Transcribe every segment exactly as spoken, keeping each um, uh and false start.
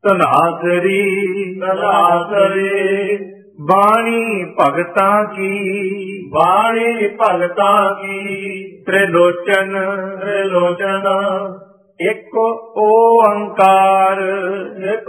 ਤਨਾਸਰੀ ਤਨਾਸਰੀ ਬਾਣੀ ਭਗਤਾਂ ਕੀ ਬਾਣੀ ਭਗਤਾਂ ਕੀ ਤ੍ਰਿਲੋਚਨ ਤ੍ਰਿਲੋਚਨ ਇੱਕ ਓੰਕਾਰ ਇੱਕ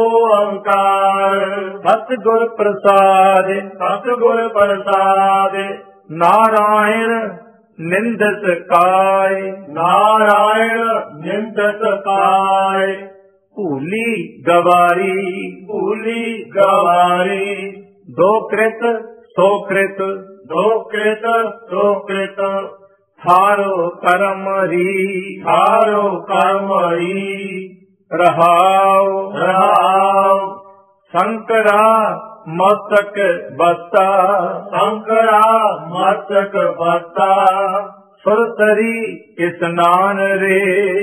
ਓੰਕਾਰ ਸਤਿਗੁਰ ਪ੍ਰਸਾਦਿ ਸਤਿਗੁਰ ਪ੍ਰਸਾਦਿ ਨਾਰਾਇਣ ਨਿੰਦਤ ਕਾਇ ਨਾਰਾਇਣ ਨਿੰਦਤ ਕਾਇ ਭੂਲੀ ਗਵਾਰੀ ਭੂਲੀ ਗਵਾਰੀ ਦੋ ਕ੍ਰਿਤ ਸੋ ਕ੍ਰਿਤ ਦੋ ਕ੍ਰਿਤ ਸੋ ਕ੍ਰਿਤ ਥਾਰੋ ਕਰਮ ਰੀ ਹਾਰੋ ਕਰਮ ਰੀ ਰਹਾਉ ਰਹਾਉ ਸ਼ੰਕਰਾ ਮਸਤਕ ਬਸਤਾ ਸ਼ੰਕਰਾ ਮਸਤਕ ਬਸਤਾ ਸੁਰਤਰੀ ਇਸਨਾਨ ਰੇ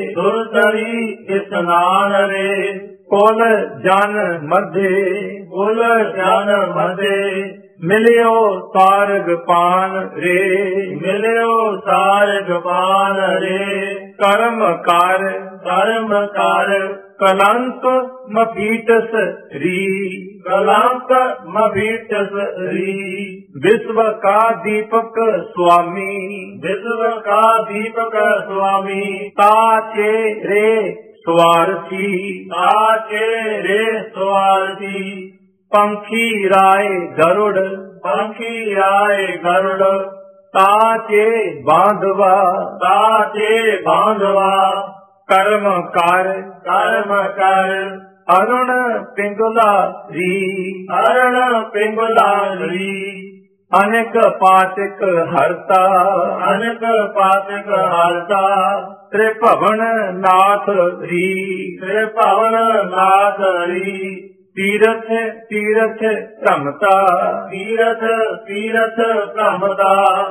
ਸੁਰਤਰੀ ਇਸਨਾਨ ਰੇ ਕੁਲ ਜਨ ਮਧੇ ਕੁਲ ਜਨ ਮਧੇ ਮਿਲਿਓ ਸਾਰਗ ਪਾਨ ਰੇ ਮਿਲਿਓ ਸਾਰਗ ਪਾਨ ਰੇ ਕਰਮ ਕਰ ਕਰਮ ਕਰ ਕਲੰਕ ਮਪੀਟਸ ਰੀ ਕਲੰਕ ਮਪੀਟਸ ਰੀ ਵਿਸ਼ਵ ਕਾ ਦੀਪਕ ਸੁਆਮੀ ਵਿਸ਼ਵ ਕਾ ਦੀਪਕ ਸੁਆਮੀ ਤਾਚੇ ਰੇ ਸਵਾਰਥੀ ਤਾਚੇ ਰੇ ਸਵਾਰਥੀ ਪੰਖੀ ਰਾਏ ਗਰੁੜ ਪੰਖੀ ਆਏ ਗਰੁੜ ਤਾਚੇ ਬਾਂਧਵਾ ਤਾਚੇ ਬਾਂਧਵਾ ਕਰਮ ਕਰ ਕਰਮ ਕਰ ਅਰੁਣ ਪਿੰਗਲਾ ਰੀ ਅਰਣ ਪਿੰਗਲਾ ਰੀ ਅਨੇਕ ਪਾਤਿਕ ਹਰਤਾ ਅਨਕ ਪਾਤਕ ਹਰਤਾ ਤ੍ਰਿਭਵਨ ਨਾਥ ਰੀ ਤੇ ਭਵਨ ਨਾਥ ਰੀ ਤੀਰਥ ਤੀਰਥ ਧਮਤਾ ਤੀਰਥ ਤੀਰਥ ਭ੍ਰਮਤਾ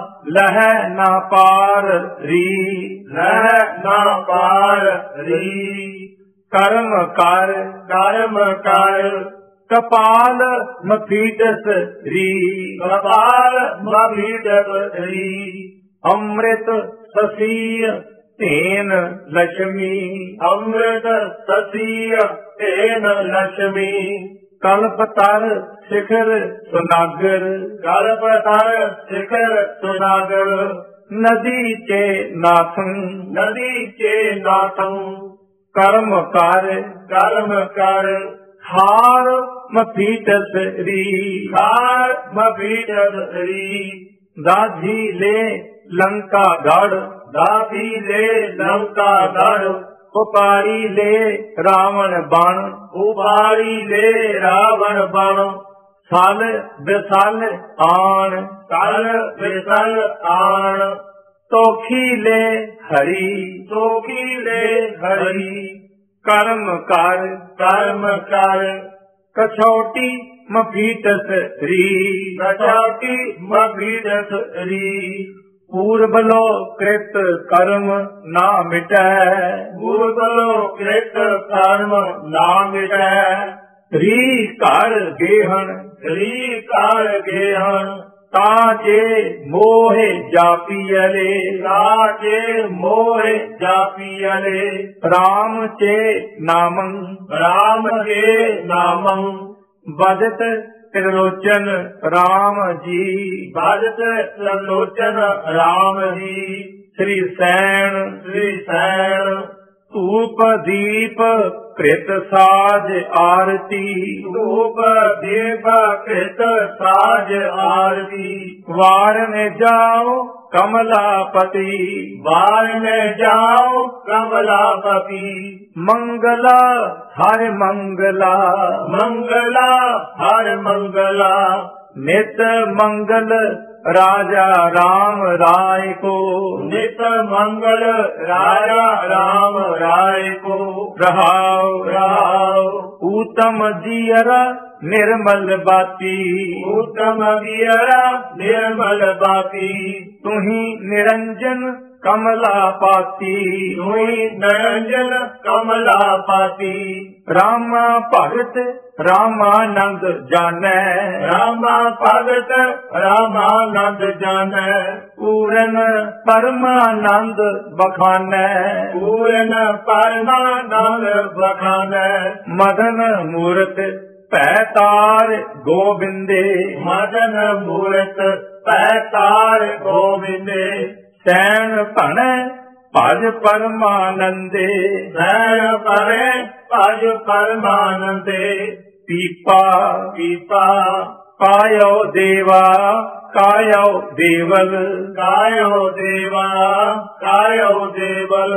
ਲਹਿ ਨਾ ਪਾਰ ਰੀ ਰਹਿ ਨਾ ਪਾਰ ਰੀ ਕਰਮ ਕਰ ਕਰਮ ਕਰ ਕਪਾਲ ਮਫੀਟਸ ਰੀ ਕਪਾਲ ਮਭੀਟਕ ਰੀ ਅੰਮ੍ਰਿਤ ਸਸੀਯ ਧੇਨ ਲక్ష్ਮੀ ਅੰਮ੍ਰਿਤ ਸਤੀਯ ਤੇਨ ਲక్ష్ਮੀ ਕਲਪਤਰ ਸਿਖਰ ਸੁਨਾਗਰ ਕਲਪਤਰ ਸਿਖਰ ਸੁਨਾਗਰ ਨਦੀ ਚੇ ਨਾਥੰ ਨਦੀ ਚੇ ਨਾਥੰ ਕਰਮ ਕਰ ਕਰਮ ਕਰ ਹਾਰ ਮਫੀਟਸ ਰੀ ਕਾਰ ਮਭੀਟਕ ਰੀ ਦਾਧੀ ਲੈ ਲੰਕਾ ਗੜ ਦਾਤੀ ਲੈ ਲੰਕਾ ਗੜ ਉਪਾਰੀ ਲੈ ਰਾਵਣ ਬਣ ਉਬਾਰੀ ਲੈ ਰਾਵਣ ਬਣ ਸਲ ਵਿਸਲ ਆਣ ਕਲ ਵਿਸਲ ਆਣ ਤੋਖੀ ਲੈ ਹਰੀ ਸੋਖੀ ਲੈ ਹਰੀ ਕਰਮ ਕਰ ਕਰਮ ਕਰ ਕਛੋਟੀ ਮਫੀਟਸ ਰੀ ਕਛੋਟੀ ਮਭੀਟਸ ਰੀ ਪੂਰਬ ਲੋ ਕ੍ਰਿਤ ਕਰਮ ਨਾ ਮਿਟੈ ਪੂਰਬਲੋ ਕ੍ਰਿਤ ਕਰਮ ਨਾ ਮਿਟੈ ਰੀ ਘਰ ਗੇਹਣ ਰੀ ਕਾਰ ਗੇਹਨ ਤਾਜੇ ਮੋਹਿ ਜਾਪੀਅਲੇ ਰਾਜੇ ਮੋਹਿ ਜਾਪੀਅਲੇ ਰਾਮ ਚੇ ਨਾਮੰ ਰਾਮ ਕੇ ਨਾਮੰ ਬਦਤ ਤ੍ਰਿਲੋਚਨ ਰਾਮ ਜੀ ਭਜਤ ਤ੍ਰਿਲੋਚਨ ਰਾਮ ਜੀ ਸ੍ਰੀ ਸੈਣ ਸ੍ਰੀ ਸੈਣ ਧੂਪ ਦੀਪ ਕ੍ਰਿਤ ਸਾਜ ਆਰਤੀ ਧੂਪ ਦੀਪ ਕ੍ਰਿਤ ਸਾਜ ਆਰਤੀ ਵਾਰਨ ਜਾਓ ਕਮਲਾਪਤੀ ਬਾਰ ਮੈਂ ਜਾਓ ਕਮਲਾਪਤੀ ਮੰਗਲਾ ਹਰਿ ਮੰਗਲਾ ਮੰਗਲਾ ਹਰ ਮੰਗਲਾ ਨਿਤ ਮੰਗਲ ਰਾਜਾ ਰਾਮ ਰਾਏ ਕੋ ਨਿਤ ਮੰਗਲ ਰਾਜਾ ਰਾਮ ਰਾਏ ਕੋ ਰਹਾਉ ਰਾਉ ਊਤਮ ਜੀਅਰਾ ਨਿਰਮਲ ਬਾਤੀ ਉਤਮ ਵੀਰਾ ਨਿਰਮਲ ਬਾਤੀ ਤੁਹੀ ਨਿਰੰਜਨ कमलापाती सोई निरंजन कमलापाती रामा भगत रामानंद जानै रामा भगत रामानंद जानै पूरन परमानंद बखानै पूरन परमानंद बखानै मदन मूरत पैतार गोबिंदे मदन मूरत पैतार गोविंदे सैन भण भज परमानंदे सैन परे भज परमानंदे पीपा पीपा कायो देवा कायो देवल कायो देवा कायो देवल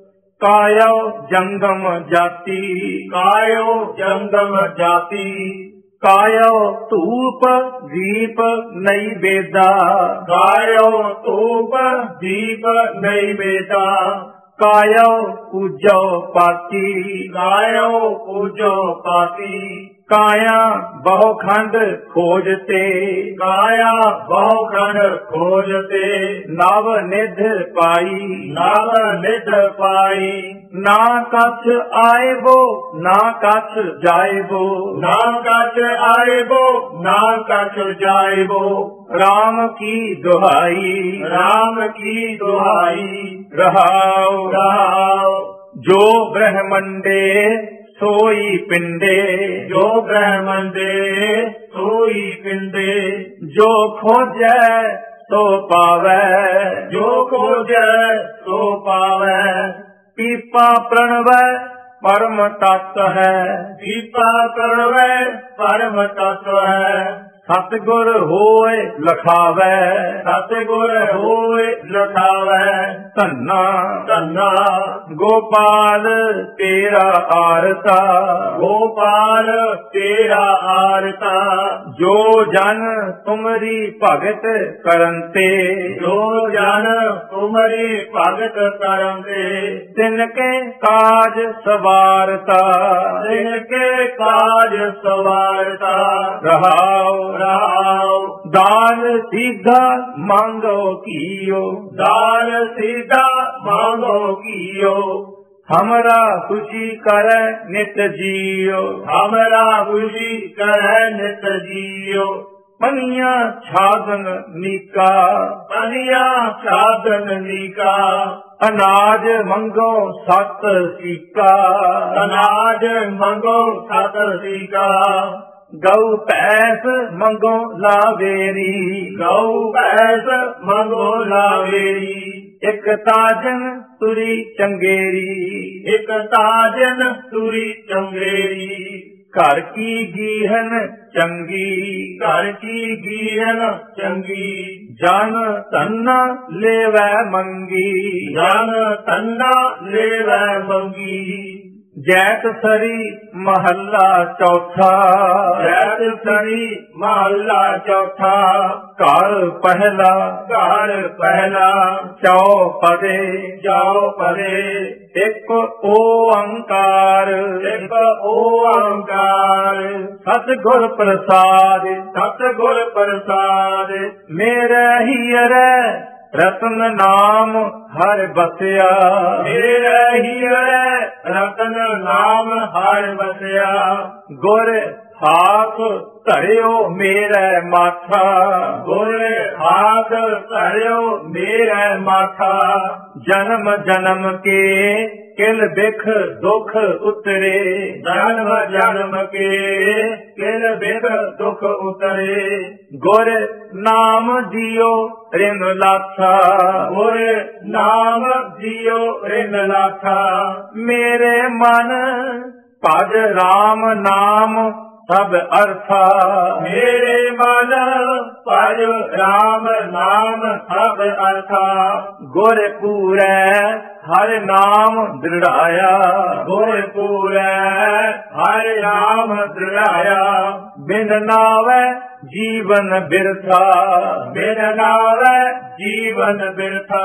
कायो जंगम जाति कायो जंगम जाति कायो धूप दीप नैवेदा कायो धूप दीप नैवेदा कायो पूजो पाती कायो पूजो पाती काया बहुखंड खोजते काया बहुखंड खोजते नव निध पाई नव निध पाई ना कछ आए वो ना कछ जाए वो ना कछ आए वो ना कछ जाए वो राम की दुहाई राम की दुहाई रहाओ रहाओ जो ब्रह्मंडे सोई पिंडे जो ब्रह्मंडे सोई पिंडे जो खोजै सो पावै जो खोजै सो पावै पीपा प्रणव परम तत्व है पीपा प्रणवै परम तत्व है सतगुर होए लखावै सतगुर होए लखावै धन्ना धन्ना गोपाल तेरा आरता गोपाल तेरा आरता जो जन तुमरी भगत करंते जो जन तुमरी भगत करंते तिनके काज सवारता तिनके काज सवारता रहाओ राव दान सीधा मांगो कियो दान सीधा मांगो कियो हमरा खुशी करे नित जियो हमरा खुशी करे नित जियो पनिया छादन नीका पनिया साधन नीका अनाज मंगो सत सीका अनाज मंगो सत सीका गौ पैस मंगो लावेरी गौ पैस मंगो लावेरी एक ताजन तुरी चंगेरी एक ताजन तुरी चंगेरी घर की गीहन चंगी घर की गीहन चंगी जन तन्ना लेवै मंगी जन तन्ना लेवै मंगी जैत सरी महल्ला चौथा जैत सरी महल्ला चौथा घर पहला घर पहला चौपदे चौपदे एक ओंकार एक ओंकार सतगुर प्रसाद सतगुर प्रसाद मेरे हियर रतन नाम हर बसिया मेरे हीरे रतन नाम हर बसिया गुर हाथ धरियो मेरे माथा गुर हाथ धरियो मेरे माथा जन्म जन्म के किल बिख दुख उतरे जन्म जन्म के किल बिख दुख उतरे गुर नाम जियो रिन लाथा गुर नाम जियो रिन लाथा मेरे मन भज राम नाम सब अर्था मेरे मन भज राम नाम सब अर्था गुर पूरै हर नाम दृढ़ाया गुर पूरै हर नाम दृढ़ाया बिन नावै जीवन बिरथा बिन नावै जीवन बिरथा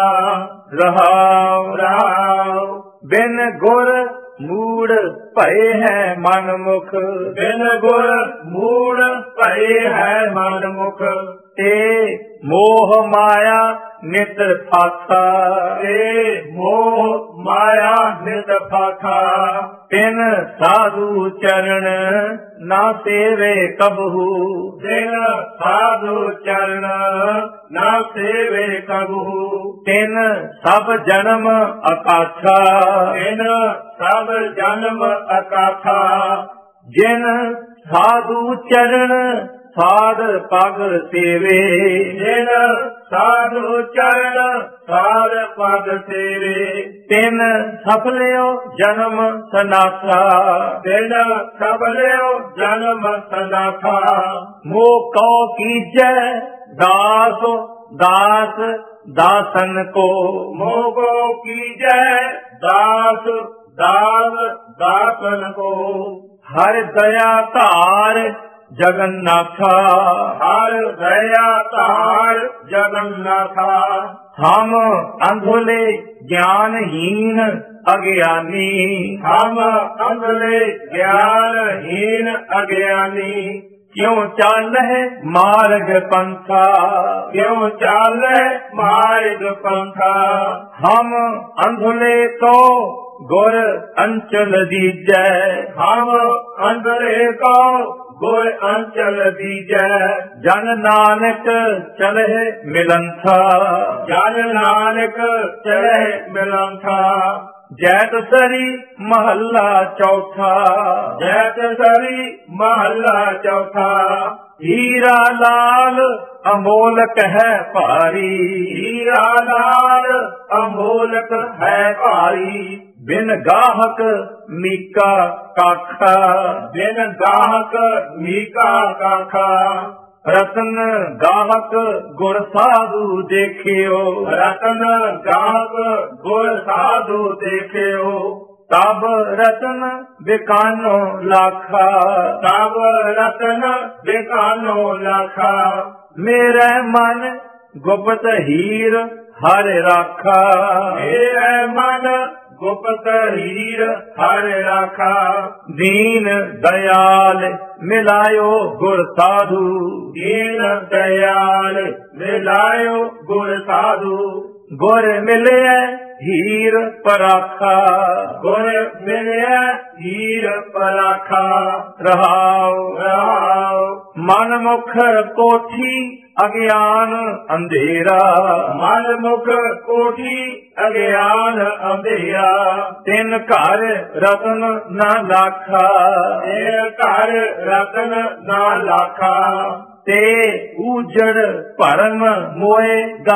रहाव राव बिन गुर मूड भये है मन मुख बिन गुर मूड भये है मन मुख ते मोह माया ਨਿਤ ਫਾਥਾ। ਤੇ ਮੋਹ ਮਾਇਆ ਨਿਤ ਫਾਥਾ। ਤਿਨ ਸਾਧੂ ਚਰਨ ਨਾ ਸੇਵੇ ਕਬਹੂ। ਤਿਨ ਸਾਧੂ ਚਰਨ ਨਾ ਸੇਵੇ ਕਬਹੂ। ਤਿਨ ਸਭ ਜਨਮ ਅਕਾਥਾ। ਤਿਨ ਸਭ ਜਨਮ ਅਕਾਥਾ। ਜਿਨ ਸਾਧੂ ਚਰਨ ਸਾਧ ਪਗ ਸੇਵੇ। ਜਿਨ ਸਾਧੂ ਚਰਨ ਸਾਧ ਪਗ ਸੇਵੇ। ਤਿਨ ਸਫਲਿਓ ਜਨਮ ਸਨਾਥਾ। ਤਿਨ ਸਫਲਿਓ ਜਨਮ ਸਨਾਥਾ। ਮੋਹ ਕਉ ਕੀਜੈ ਦਾਸ ਦਾਸ ਦਾਸਨ ਕੋ। ਮੋਹ ਕਉ ਕੀਜੈ ਦਾਸ ਦਾਸ ਦਾਸਨ ਕੋ। ਹਰਿ ਦਇਆ ਧਾਰ ਜਗन्नाथा। ਹਰਿ ਦਇਆ ਧਾਰ ਜਗन्नाथा। ਹਮ ਅੰਧਲੇ ਗਿਆਨਹੀਨ ਅਗਿਆਨੀ। ਹਮ ਅੰਧਲੇ ਗਿਆਨਹੀਨ ਅਗਿਆਨੀ। ਕਿਉ ਚਾਲਹਿ ਮਾਰਗ ਪੰਥਾ। ਕਿਉ ਚਾਲੈ ਮਾਰਗ ਪੰਥਾ। ਹਮ ਅੰਧਲੇ ਕੋ ਗੁਰ ਅੰਚਲ ਦੀਜੈ। ਹਮ ਅੰਧਲੇ ਕੋ ਗੁਰ ਅੰਚਲ ਦੀਜੈ। ਜਨ ਨਾਨਕ ਚਲਹਿ ਮਿਲੰਥਾ। ਜਨ ਨਾਨਕ ਚਲਹਿ ਮਿਲੰਥਾ। ਜੈਤ ਸਰੀ ਮਹੱਲਾ ਚੌਥਾ। ਜੈਤ ਸਰੀ ਮਹੱਲਾ ਚੌਥਾ। ਹੀਰਾ ਲਾਲ ਅਮੋਲਕ ਹੈ ਭਾਰੀ। ਹੀਰਾ ਲਾਲ ਅਮੋਲਕ ਹੈ ਭਾਰੀ। ਬਿਨ ਗਾਹਕ ਮੀਕਾ ਕਾਖਾ। ਬਿਨ ਗਾਹਕ ਮੀਕਾ ਕਾਖਾ। ਰਤਨ ਗਾਹਕ ਗੁਰ ਸਾਧੂ ਦੇਖਿਓ। ਰਤਨ ਗਾਹਕ ਗੁਰ ਸਾਧੂ ਦੇਖਿਓ। ਤਬ ਰਤਨ ਵਿਕਾਨੋ ਲਾਖਾ। ਤਬ ਰਤਨ ਵਿਕਾਨੋ ਲਾਖਾ। ਮੇਰੇ ਮਨ ਗੁਪਤ ਹੀਰ ਹਰਿ ਰਾਖਾ। ਮੇਰੇ ਮਨ ਗੁਪਤ ਹੀਰ ਹਰਿ ਰਾਖਾ। ਦੀਨ ਦਇਆਲ ਮਿਲਾਇਓ ਗੁਰ ਸਾਧੂ। ਦੀਨ ਦਇਆਲ ਮਿਲਾਇਓ ਗੁਰ ਸਾਧੂ। ਗੁਰ ਮਿਲਿਆ ਹੀਰ ਪਰਾਖਾ। ਗੁਰ ਮਿਲਿਆ ਹੀਰ ਪਰਾਖਾ। ਰਹਾਉ ਰਹਾਉ। ਮਨ ਮੁਖ ਕੋਠੀ ਅਗਿਆਨ ਅੰਧੇਰਾ। ਮਨ ਮੁਖ ਕੋਠੀ ਅਗਿਆਨ ਅੰਧੇਰਾ। ਤਿਨ ਘਰ ਰਤਨ ਨਾ ਲਾਖਾ। ਇਹ ਘਰ ਰਤਨ ਨਾ ਲਾਖਾ। ਤੇ ਊਜੜ ਭਰਮ ਮੋਏ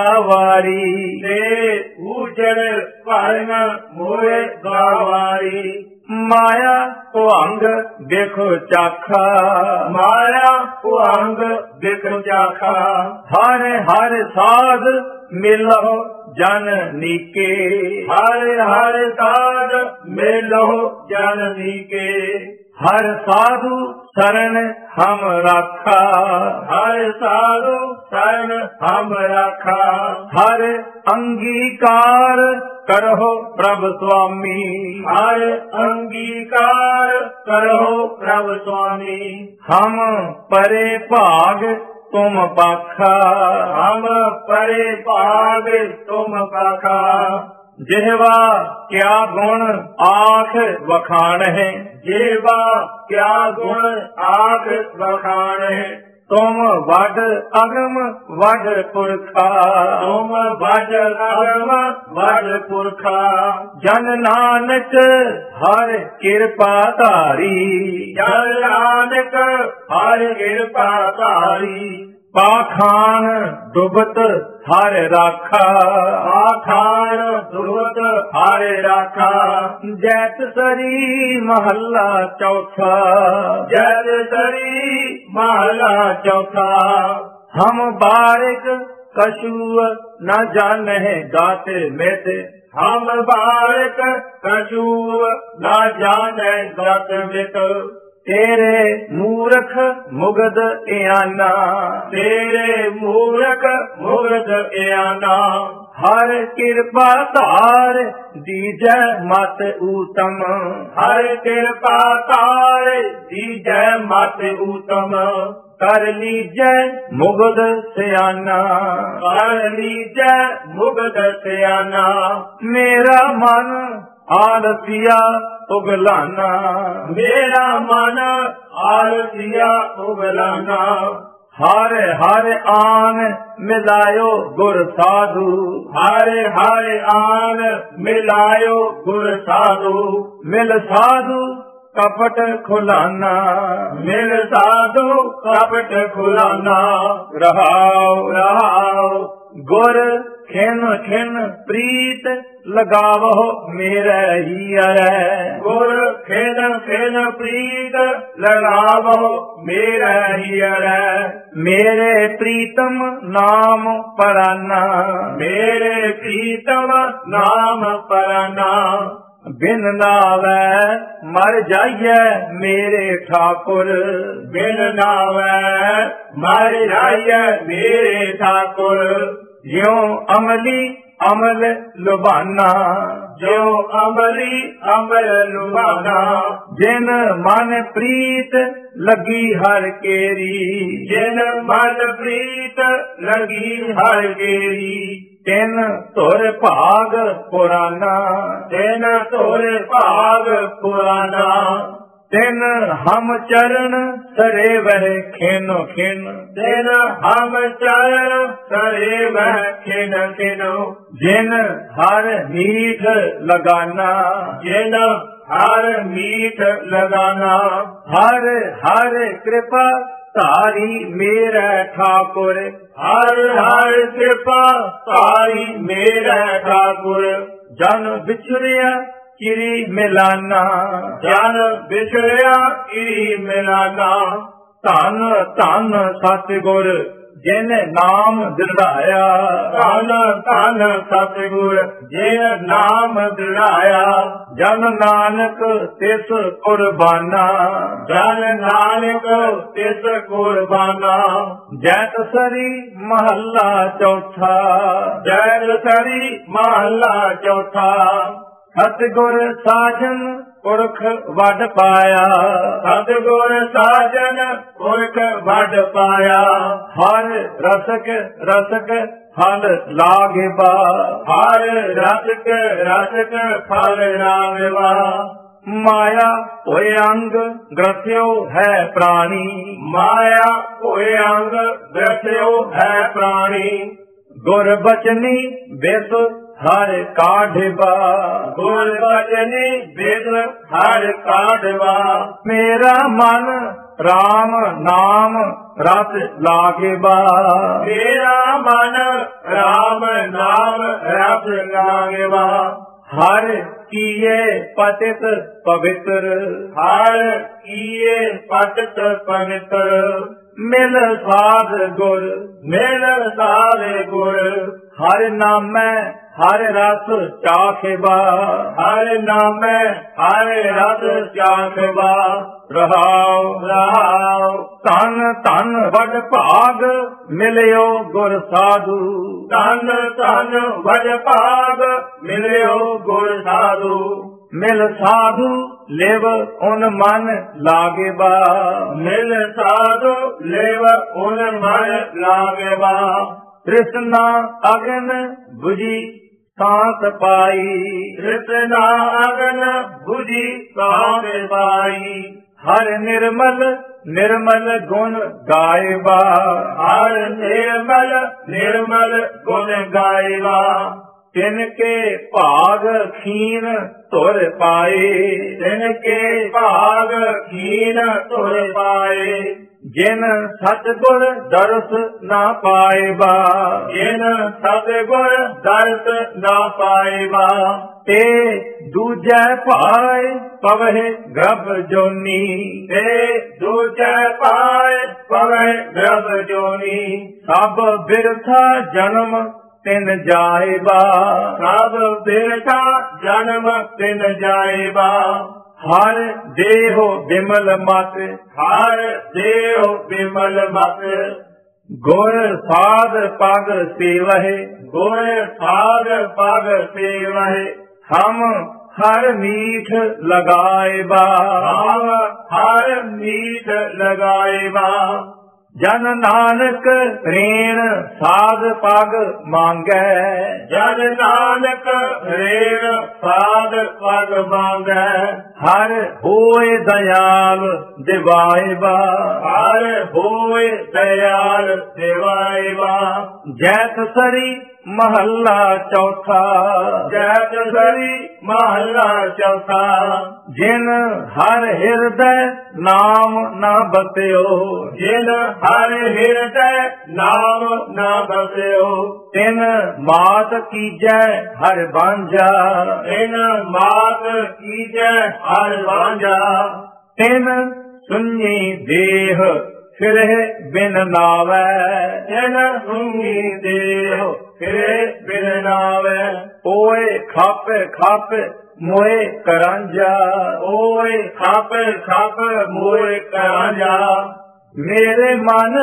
ਗਾਵਾਰੀ। ਤੇ ਊਜੜ ਭਰਮ ਮੋਏ ਗਾਵਾਰੀ। ਮਾਇਆ ਭੁਅੰਗ ਦੇਖੋ ਚਾਖਾ। ਮਾਇਆ ਭੁਅੰਗ ਦੇਖੋ ਚਾਖਾ। ਹਰ ਹਰ ਸਾਧ ਮਿਲੋ ਜਨ ਨੀਕੇ। ਹਰ ਹਰ ਸਾਧ ਮਿਲੋ ਜਨ ਨੀਕੇ। ਹਰ ਸਾਧੂ ਸਰਨ ਹਮ ਰਾਖਾ। ਹਰ ਸਾਧੂ ਸਰਨ ਹਮ ਰਾਖਾ। ਹਰ ਅੰਗੀਕਾਰ ਕਰੋ ਪ੍ਰਭ ਸੁਆਮੀ। ਹਰ ਅੰਗੀਕਾਰ ਕਰੋ ਪ੍ਰਭ ਸੁਆਮੀ। ਹਮ ਪਰੇ ਭਾਗ ਤੁਮ ਪਾਖਾ। ਹਮ ਪਰੇ ਭਾਗ ਤੁਮ ਪਾਖਾ। ਜਿਹਵਾ ਕਿਆ ਗੁਣ ਆਖ ਵਖਾਣ ਹੈ। ਜਿਹਵਾ ਕਿਆ ਗੁਣ ਆਖ ਵਖਾਣ ਹੈ। ਤੁਮ ਵੱਡ ਅਗਮ ਵੱਡ ਪੁਰਖਾ। ਤੁਮ ਵੱਡ ਅਗਮ ਵੱਡ ਪੁਰਖਾ। ਜਨ ਨਾਨਕ ਹਰ ਕਿਰਪਾ ਧਾਰੀ। ਜਨ ਨਾਨਕ ਹਰ ਕਿਰਪਾ ਧਾਰੀ। ਪਾਖਾਨ ਡੁਬਤ ਹਰ ਰਾਖਾ। ਪਾਖਾਨ ਡੁਬਤ ਹਰ ਰਾਖਾ। ਜੈਤ ਸਰੀ ਮਹੱਲਾ ਚੌਥਾ। ਜੈਤ ਸਰੀ ਮਹੱਲਾ ਚੌਥਾ। ਹਮ ਬਾਰਿਕ ਕਛੂ न जाने गाते मित। हम बालक कछु न जाने गत मित। तेरे मूर्ख मुगद इयाना, तेरे मूर्ख मुगद इयाना। हर कृपा तार दीजै मत उत्तम, हर कृपा तार ਦੀਜੈ ਮਤ ਊਤਮ, ਕਰ ਲੀਜੈ ਮੁਗਧ ਸਿਆਣਾ, ਕਰ ਲੀਜੈ ਮੁਗਧ ਸਿਆਣਾ, ਮੇਰਾ ਮਨ ਆਲਸੀਆ ਉਗਲਾਨਾ, ਮੇਰਾ ਮਨ ਆਲਸੀਆ ਉਗਲਾਨਾ, ਹਰ ਹਰ ਆਨ ਮਿਲਾਇਓ ਗੁਰ ਸਾਧੂ, ਹਰ ਹਰ ਆਨ ਮਿਲਾਇਓ ਗੁਰ ਸਾਧੂ, ਮਿਲ ਸਾਧੂ ਕਪਟ ਖੁਲਾਨਾ, ਮਿਲ ਸਾਧੂ ਕਪਟ ਖੁਲਾਨਾ, ਰਹਾਉ ਰਹਾਉ ਗੁਰ ਖਿਨ ਖਿਨ ਪ੍ਰੀਤ ਲਗਾਵੋ ਮੇਰੇ ਹੀਅਰੈ, ਗੁਰ ਖਿਨ ਖਿਨ ਪ੍ਰੀਤ ਲਗਾਵੋ ਮੇਰਾ ਹੀਅਰੈ, ਮੇਰੇ ਪ੍ਰੀਤਮ ਨਾਮ ਪਰਾਨਾ, ਮੇਰੇ ਪ੍ਰੀਤਮ ਨਾਮ ਪਰਾਨਾ, ਬਿਨ ਨਾਵੈ ਮਰ ਜਾਈਐ ਮੇਰੇ ਠਾਕੁਰ, ਬਿਨ ਨਾਵੈ ਮਰ ਜਾਈਐ ਮੇਰੇ ਠਾਕੁਰ, ਜਿਉ ਅਮਲੀ ਅਮਲ ਲੁਭਾਨਾ, ਜੋ ਅਮਲੀ ਅਮਲ ਲੁਭਾਨਾ, ਜਿਨ ਮਨ ਪ੍ਰੀਤ ਲੱਗੀ ਹਰ ਕੇਰੀ, ਜਿਨ ਮਨ ਪ੍ਰੀਤ ਲਗੀ ਹਰ ਗੇਰੀ, ਤਿਨ ਧੁਰ ਭਾਗ ਪੁਰਾਨਾ, ਤਿਨ ਧੁਰ ਭਾਗ ਪੁਰਾਨਾ, ਤਿਨ ਹਮ ਚਰਨ ਸਰੇ ਵਹਿ ਖਿਨੋ ਖਿਨ, ਤਿਨ ਹਮ ਚਰਨ ਸਰੇ ਵਹਿ ਖਿਨ ਖਿਨੋ, ਜਿਨ ਹਰ ਮੀਠ ਲਗਾਨਾ, ਜਿਨ ਹਰ ਮੀਠ ਲਗਾਨਾ, ਹਰ ਹਰ ਕਿਰਪਾ ਧਾਰੀ ਮੇਰਾ ਠਾਕੁਰ, ਹਰ ਹਰ ਕਿਰਪਾ ਧਾਰੀ ਮੇਰਾ ਠਾਕੁਰ, ਜਨ ਵਿਛੜਿਆ ਚਿਰੀ ਮਿਲਾਨਾ, ਜਨ ਵਿਛੜਿਆ ਕੀ ਮਿਲਾਨਾ, ਧਨ ਧਨ ਸਤਿਗੁਰ ਜਿਨ ਨਾਮ ਦਿੜਾਇਆ, ਧਨ ਧਨ ਸਤਿਗੁਰ ਜਿਨ ਨਾਮ ਦਿੜਾਇਆ, ਜਨ ਨਾਨਕ ਤਿਸ ਕੁਰਬਾਨਾ, ਜਨ ਨਾਨਕ ਤਿਸ ਕੁਰਬਾਨਾ, ਜੈਤ ਸਰੀ ਮਹੱਲਾ ਚੌਥਾ, ਜੈ ਸਰੀ ਮਹੱਲਾ ਚੌਥਾ, ਸਤਿਗੁਰ ਸਾਜਨ ਪੁਰਖ ਵੱਡ ਪਾਇਆ, ਸਤਿਗੁਰ ਸਾਜਨ ਪੁਰਖ ਵੱਡ ਪਾਇਆ, ਹਰ ਰਸਕ ਰਸਕ ਫਲ ਲਾਗਿਬਾ, ਹਰ ਰਸਕ ਰਸਕ ਫਲ ਰਾਗਵਾ, ਮਾਇਆ ਹੋਏ ਅੰਗ ਗ੍ਰਸਿਓ ਹੈ ਪ੍ਰਾਣੀ, ਮਾਇਆ ਹੋਏ ਅੰਗ ਗ੍ਰਸਿਓ ਹੈ ਪ੍ਰਾਣੀ, ਗੁਰ ਬਚਨੀ ਬਿਸ ਹਰ ਕਾਢਿਬਾ, ਗੁਰ ਬਚਨੀ ਬਿਸ ਹਰ ਕਾਢਵਾ, ਮੇਰਾ ਮਨ ਰਾਮ ਨਾਮ ਰਸ ਲਾਗਿਬਾ, ਮੇਰਾ ਮਨ ਰਾਮ ਨਾਮ ਰਸ ਲਾਗਿਵਾ, ਹਰ ਕੀਏ ਪਤਿਤ ਪਵਿੱਤਰ, ਹਰ ਕੀਏ ਪਤਿਤ ਪਵਿੱਤਰ, ਮਿਲ ਸਾਧ ਗੁਰ ਮਿਲ ਸਾਧੇ ਗੁਰ, ਹਰ ਨਾਮੈ ਹਰ ਰਸ ਚਾਖਿਬਾ, ਹਰ ਨਾਮੈ ਹਰ ਰਸ ਚਾਖਵਾ, ਰਹਾਉ ਰਹਾਉ ਧਨ ਧਨ ਵਡ ਭਾਗ ਮਿਲਿਓ ਗੁਰ ਸਾਧੂ, ਧਨ ਧਨ ਵਡ ਭਾਗ ਮਿਲਿਓ ਗੁਰ ਸਾਧੂ, ਮਿਲ ਸਾਧੂ ਲਿਵ ਉਨ ਮਨ ਲਾਗਿਬਾ, ਮਿਲ ਸਾਧੂ ਲਿਵ ਉਨ ਮਨ ਲਾਗਿਬਾ, ਤ੍ਰਿਸ਼ਨਾ ਅਗਨ 부ਜੀ ਸਾਤ ਪਾਈ, ਤ੍ਰਿਸ਼ਨਾ ਅਗਨ 부ਜੀ ਸਾਤ ਪਾਈ, ਹਰ ਨਿਰਮਲ ਨਿਰਮਲ ਗੁਣ ਗਾਇਬਾ, ਹਰ ਨਿਰਮਲ ਨਿਰਮਲ ਗੁਣ ਗਾਇਬਾ, ਤਿਨ ਕੇ ਭਾਗ ਖੀਨ ਧੁਰ ਪਾਏ, ਤਿਨ ਕੇ ਭਾਗ ਖੀਨ ਧੁਰ ਪਾਏ, ਜਿਨ ਸਤਿਗੁਰ ਦਰਸ ਨਾ ਪਾਏਬਾ, ਜਿਨ ਸਤਿਗੁਰ ਦਰਸ ਨਾ ਪਾਏਬਾ, ਤੇ ਦੂਜੈ ਭਾਇ ਪਵਹਿ ਗਰਭ ਜੋਨੀ, ਤੇ ਦੂਜੈ ਪਾਏ ਪਵੈ ਗਰਭ ਜੋਨੀ, ਸਭ ਬਿਰਥਾ ਜਨਮ ਤਿਨ ਜਾਇਬਾ, ਸਭ ਬਿਰਥਾ ਜਨਮ ਤਿਨ ਜਾਇਬਾ, ਹਰ ਦੇਹੋ ਬਿਮਲ ਮਤ, ਹਰ ਦੇਹੁ ਬਿਮਲ ਮਤ, ਗੁਰ ਸਾਧ ਪਗ ਸੇਵਹਿ, ਗੁਰ ਸਾਧ ਪਗ ਸੇਵਹਿ, ਹਮ ਹਰ ਮੀਠ ਲਗਾਇਬਾ। ਭਾਵ ਹਰ ਮੀਠ ਲਗਾਇਬਾ। ਜਨ ਨਾਨਕ ਰੇਣ ਸਾਧ ਪਗ ਮੰਗੈ। ਜਨ ਨਾਨਕ ਰੇਣ ਸਾਧ ਪਗ ਮੰਗੈ। ਹਰ ਹੋਏ ਦਇਆਲ ਦਿਵਾਇਬਾ। ਹਰ ਹੋਏ ਦਇਆਲ ਦਿਵਾਇਬਾ। ਜੈਤ ਸਰੀ ਮਹੱਲਾ ਚੌਥਾ। ਜੈਤ ਸਰੀ ਮਹੱਲਾ ਚੌਥਾ। ਜਿਨ ਹਰ ਹਿਰਦੈ ਨਾਮ ਨਾ ਬਸਿਓ। ਜਿਨ ਹਰ ਹਿਰਦੈ ਨਾਮ ਨਾ ਬਸਿਓ। ਤਿਨ ਮਾਤ ਕੀਜੈ ਹਰ ਬਾਂਝਾ। ਤਿਨ ਮਾਤ ਕੀਜੈ ਹਰ ਬਾਂਝਾ। ਤਿਨ ਸੁਣੀ ਦੇਹ ਫਿਰੇ ਬਿਨ ਨਾਵੈ। ਤਿਨ ਸੁਣੀ ਦੇਹ ਫਿਰੇ ਬਿਨ ਨਾਵੈ। ਓਏ ਖੱਪ ਖੱਪ ਮੋਏ ਕਰਾਂਜਾ। ਓਏ ਖੱਪ ਖੱਪ ਮੋਏ ਕਰਾਂਜਾ। ਮੇਰੇ ਮਨ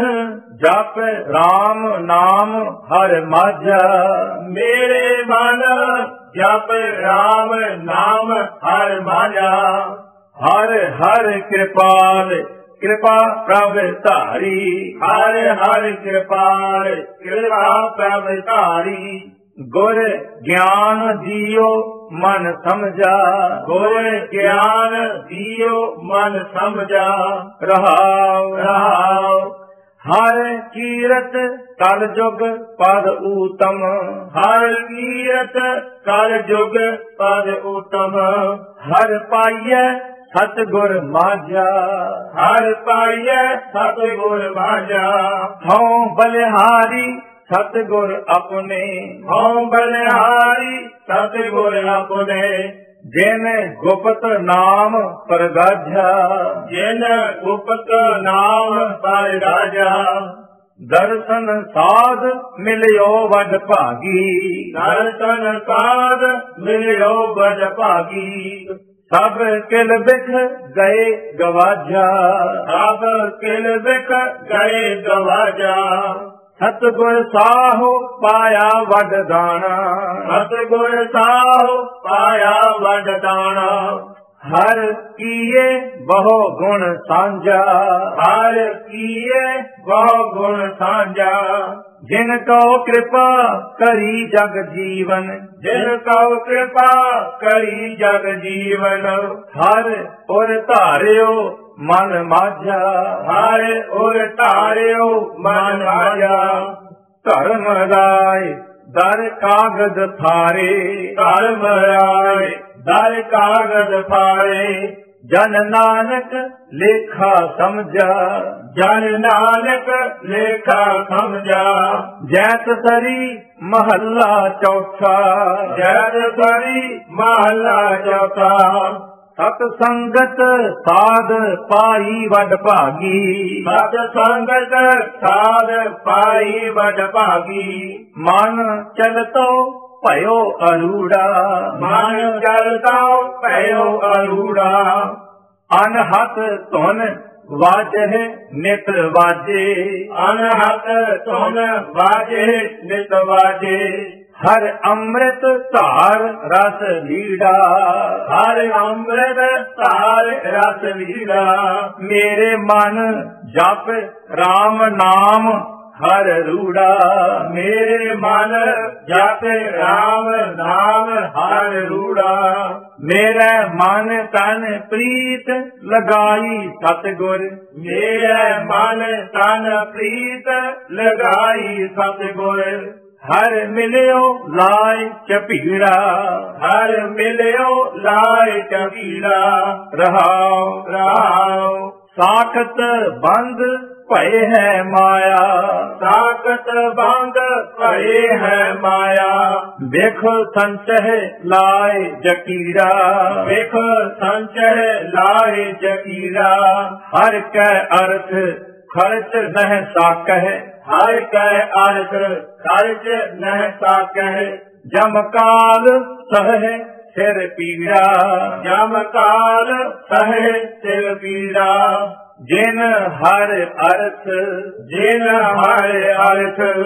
ਜਪ ਰਾਮ ਨਾਮ ਹਰ ਮਾਝਾ। ਮੇਰੇ ਮਨ ਜਪ ਰਾਮ ਨਾਮ ਹਰ ਮਾਝਾ। ਹਰ ਹਰ ਕਿਰਪਾਲ ਕਿਰਪਾ ਪ੍ਰਭ ਧਾਰੀ। ਹਰ ਹਰ ਕਿਰਪਾਲ ਕਿਰਪਾ ਪ੍ਰਭ ਧਾਰੀ। ਗੁਰ ਗਿਆਨ ਦਿਓ ਮਨ ਸਮਝਾ। ਗੁਰ ਗਿਆਨ ਦਿਓ ਮਨ ਸਮਝਾ। ਰਹਾਉ ਰਹਾਉ। ਹਰ ਕੀਰਤ ਕਲ ਜੁਗ ਪਦ ਊਤਮ। ਹਰ ਕੀਰਤ ਕਲ ਜੁਗ ਪਦ ਊਤਮ। ਹਰ ਪਾਈਐ ਸਤਿਗੁਰ ਮਾਝਾ। ਹਰ ਪਾਈਐ ਸਤਿਗੁਰ ਮਾਝਾ। ਹਉ ਬਲਿਹਾਰੀ ਸਤਿਗੁਰ ਆਪਣੇ। ਹਉ ਬਲਿਹਾਰੀ ਸਤਿਗੁਰ ਆਪਣੇ। ਜਿਨ ਗੁਪਤ ਨਾਮ ਪ੍ਰਗਾਝਾ। ਜਿਨ ਗੁਪਤ ਨਾਮ ਪ੍ਰਗਾਝਾ। ਦਰਸ਼ਨ ਸਾਧ ਮਿਲਿਓ ਵਡ ਭਾਗੀ। ਦਰਸ਼ਨ ਸਾਧ ਮਿਲਿਓ ਵਡ ਭਾਗੀ। ਸਭ ਕਿਲ ਬਿਖ ਗਏ ਗਵਾਝਾ। ਸਭ ਕਿਲ ਬਿਖ ਗਏ ਗਵਾਝਾ। ਸਤਿਗੁਰ ਸਾਹੋ ਪਾਇਆ ਵਡ ਦਾਣਾ। ਸਤਿਗੁਰ ਸਾਹੋ ਪਾਇਆ ਵਡ ਦਾਣਾ। ਹਰ ਕੀਏ ਬਹੁ ਗੁਣ ਸਾਂਝਾ। ਹਰ ਕੀਏ ਬਹੁ ਗੁਣ ਸਾਂਝਾ। ਜਿਨ ਕਉ ਕਿਰਪਾ ਕਰੀ ਜਗ ਜੀਵਨ। ਜਿਨ ਕਉ ਕਿਰਪਾ ਕਰੀ ਜਗ ਜੀਵਨ। ਹਰ ਉਰ ਧਾਰਿਓ ਮਨ ਮਾਝਾ। ਹਰ ਉਰ ਧਾਰਿਓ ਮਨ ਮਾਝਾ। ਧਰਮ ਰਾਏ ਦਰ ਕਾਗਜ਼ ਫਾਰੇ। ਧਰਮ ਰਾਏ ਦਰ ਕਾਗਜ਼ ਫਾਰੇ। ਜਨ ਨਾਨਕ ਲੇਖਾ ਸਮਝਾ। ਜਨ ਨਾਨਕ ਲੇਖਾ ਸਮਝਾ। ਜੈਤ ਸਰੀ ਮਹੱਲਾ ਚੌਥਾ। ਜੈਤ ਸਰੀ ਮਹੱਲਾ ਚੌਥਾ। ਸਤ ਸੰਗਤ ਸਾਧ ਪਾਈ ਵਡ ਭਾਗੀ। ਸਤ ਸੰਗਤ ਸਾਧ ਪਾਈ ਵਡ ਭਾਗੀ। ਮਨ ਚਲਤੋ ਭਇਓ ਅਰੂੜਾ। ਮਨ ਚਲਤੋ ਭਇਓ ਅਰੂੜਾ। ਅਨਹਤ ਧੁਨ ਵਾਜਹਿ ਨਿਤ ਵਾਜੇ। ਅਨਹਤ ਧੁਨ ਵਾਜੇ ਨਿਤ ਵਾਜੇ। ਹਰ ਅੰਮ੍ਰਿਤ ਧਾਰ ਰਸ ਲੀੜਾ। ਹਰ ਅੰਮ੍ਰਿਤ ਧਾਰ ਰਸ ਲੀੜਾ। ਮੇਰੇ ਮਨ ਜਪ ਰਾਮ ਨਾਮ ਹਰ ਰੂੜਾ। ਮੇਰੇ ਮਨ ਜਪ ਰਾਮ ਨਾਮ ਹਰ ਰੂੜਾ। ਮੇਰੇ ਮਨ ਤਨ ਪ੍ਰੀਤ ਲਗਾਈ ਸਤਿਗੁਰ। ਮੇਰੇ ਮਨ ਤਨ ਪ੍ਰੀਤ ਲਗਾਈ ਸਤਿਗੁਰ। ਹਰ ਮਿਲਿਓ ਲਾਇ ਚਪੀੜਾ। ਹਰ ਮਿਲਿਓ ਲਾਇ ਚਪੀੜਾ। ਰਹਾਉ ਰਹਾਉ। ਸਾਖਤ ਬੰਦ ਭਏ ਹੈ ਮਾਇਆ। ਸਾਖਤ ਬੰਦ ਭਏ ਹੈ ਮਾਇਆ। ਵੇਖੋ ਸੰਚਹਿ ਲਾਇ ਜਕੀਰਾ। ਵੇਖੋ ਸੰਚਹਿ ਲਾਇ ਜਕੀਰਾ। ਹਰ ਕੈ ਅਰਥ ਖਰਚ ਨਹਿ ਸਾਕਹਿ। ਹਰ ਕੈ ਅਰਥ ਖਰਚ ਨਹਿ ਸਾਕਹਿ। ਜਮ ਕਾਲ ਸਹਿ ਸਿਰ ਪੀੜਾ। ਜਮ ਕਾਲ ਸਹਿ ਸਿਰ ਪੀੜਾ। ਜਿਨ ਹਰ ਅਰਥ ਜਿਨ ਹਰ ਅਰਥ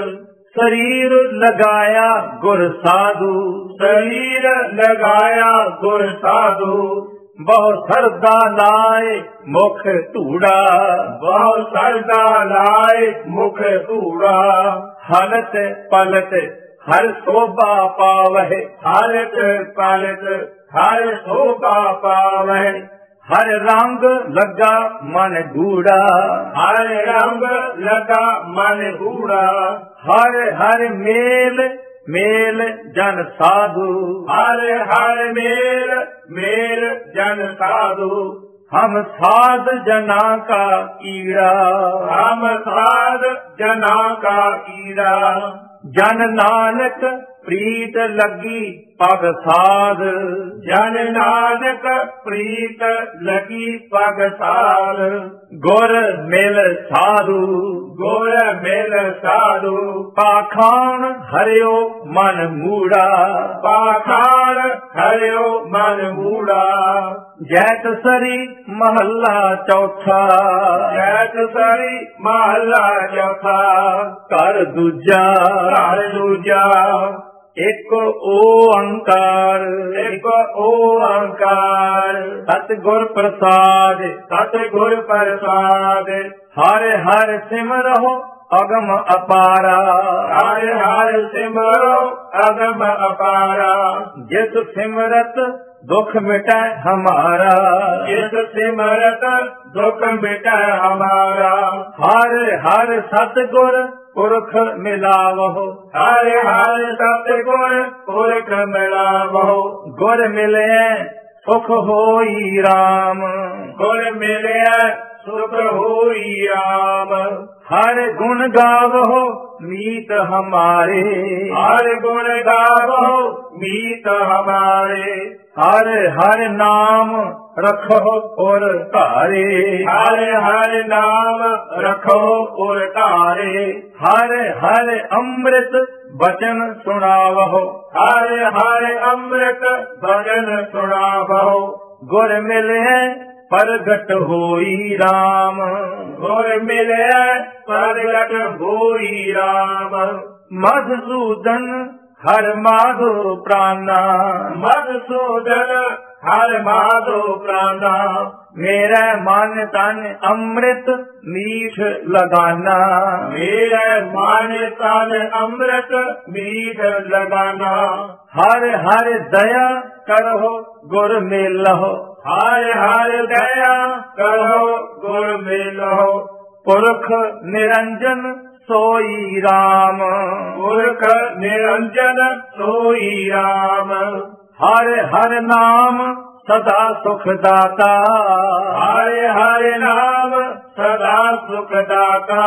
ਸਰੀਰ ਲਗਾਇਆ ਗੁਰ ਸਾਧੂ, ਸਰੀਰ ਲਗਾਇਆ ਗੁਰ ਸਾਧੂ, ਬਹੁ ਸਰਦਾ ਲਾਏ ਮੁਖ ਧੂੜਾ, ਬਹੁ ਸਰਦਾ ਲਾਏ ਮੁਖ ਧੂੜਾ, ਹਲਤ ਪਲਟ ਹਰ ਸੋਭਾ ਪਾਵਹਿ, ਹਲਤ ਪਲਟ ਹਰ ਸੋਭਾ ਪਾਵਹਿ, ਹਰ ਰੰਗ ਲੱਗਾ ਮਨ ਗੂੜਾ, ਹਰ ਰੰਗ ਲਗਾ ਮਨ ਗੂੜਾ, ਹਰ ਹਰ ਮੇਲ ਮੇਲ ਜਨ ਸਾਧੂ, ਹਰ ਹਰ ਮੇਲ ਮੇਲ ਜਨ ਸਾਧੂ, ਹਮ ਸਾਧ जना का कीड़ा, ਹਮ ਸਾਧ जना का कीड़ा, ਜਨ ਨਾਨਕ ਪ੍ਰੀਤ ਲੱਗੀ ਪਗ ਸਾਧ, ਜਨ ਨਾਨਕ ਪ੍ਰੀਤ ਲਗੀ ਪਗ ਸਾਧ, ਗੁਰ ਮਿਲ ਸਾਧੂ, ਗੁਰ ਮਿਲ ਸਾਧੂ, ਪਾਖਾਨ ਹਰਿਓ ਮਨ ਮੂੜਾ, ਪਾਖਾਨ ਹਰਿਓ ਮਨ ਮੂੜਾ, ਜੈਤ ਸਰੀ ਮਹੱਲਾ ਚੌਥਾ, ਜੈਤ ਸਰੀ ਮਹੱਲਾ ਚੌਥਾ, ਘਰ ਦੂਜਾ ਘਰ ਦੂਜਾ, ਇੱਕ ਓੰਕਾਰ, ਇੱਕ ਓੰਕਾਰ, ਸਤਿਗੁਰ ਪ੍ਰਸਾਦ, ਸਤਿਗੁਰ ਪ੍ਰਸਾਦ, ਹਰ ਹਰ ਸਿਮਰਹੁ ਅਗਮ ਅਪਾਰਾ, ਹਰ ਹਰ ਸਿਮਰੋ ਅਗਮ ਅਪਾਰਾ, ਜਿਸ ਸਿਮਰਤ ਦੁਖ ਮਿਟੈ ਹਮਾਰਾ, ਜਿਸ ਸਿਮਰਤ ਦੁਖ ਮਿਟੈ ਹਮਾਰਾ, ਹਰ ਹਰ ਸਤਿਗੁਰ ਪੁਰਖ ਮਿਲਾਵਹੁ, ਹਰ ਹਰ ਸਤਿਗੁਰ ਪੁਰਖ ਮਿਲਾਵਹੁ, ਗੁਰ ਮਿਲਿਆ ਸੁਖ ਹੋਈ ਰਾਮ, ਗੁਰ ਮਿਲਿਆ ਸੁਖ ਹੋਈ ਰਾਮ, ਹਰ ਗੁਣ ਗਾਵਹੁ ਮੀਤ ਹਮਾਰੇ, ਹਰ ਗੁਣ ਗਾਵਹੁ ਮੀਤ ਹਮਾਰੇ, ਹਰ ਹਰ ਨਾਮ ਰਖੋ ਔਰ ਧਾਰੇ, ਹਰ ਹਰ ਨਾਮ ਰਖੋ ਔਰ ਧਾਰੇ, ਹਰ ਹਰ ਅੰਮ੍ਰਿਤ ਬਚਨ ਸੁਣਾਵਹੁ, ਹਰ ਹਰ ਅੰਮ੍ਰਿਤ ਭਜਨ ਸੁਣਾਵਹੁ, ਗੁਰ ਮਿਲਿਆ ਪ੍ਰਗਟ ਹੋਈ ਰਾਮ, ਗੁਰ ਮਿਲਿਆ ਪ੍ਰਗਟ ਹੋਈ ਰਾਮ, ਮਧੂਸੂਦਨ ਹਰ ਮਾਧੋ ਪ੍ਰਾਨਾ, ਮਧੂਸੂਦਨ ਹਰ ਮਾਧੋ ਪ੍ਰਾਨਾ, ਮੇਰਾ ਮਨ ਤਨ ਅੰਮ੍ਰਿਤ ਮੀਠ ਲਗਾਨਾ, ਮੇਰਾ ਮਨ ਤਨ ਅੰਮ੍ਰਿਤ ਮੀਠ ਲਗਾਨਾ, ਹਰ ਹਰ ਦਇਆ ਕਰੋ ਗੁਰ ਮਿਲਹੁ, ਹਰ ਹਰ ਦਇਆ ਕਰੋ ਗੁਰ ਮਿਲਹੁ, ਪੁਰਖ ਨਿਰੰਜਨ ਸੋਈ ਰਾਮ, ਪੁਰਖ ਨਿਰੰਜਨ ਸੋਈ ਰਾਮ, ਹਰ ਹਰ ਨਾਮ ਸਦਾ ਸੁਖ ਦਾਤਾ, ਹਰ ਹਰ ਨਾਮ ਸਦਾ ਸੁਖ ਦਾਤਾ,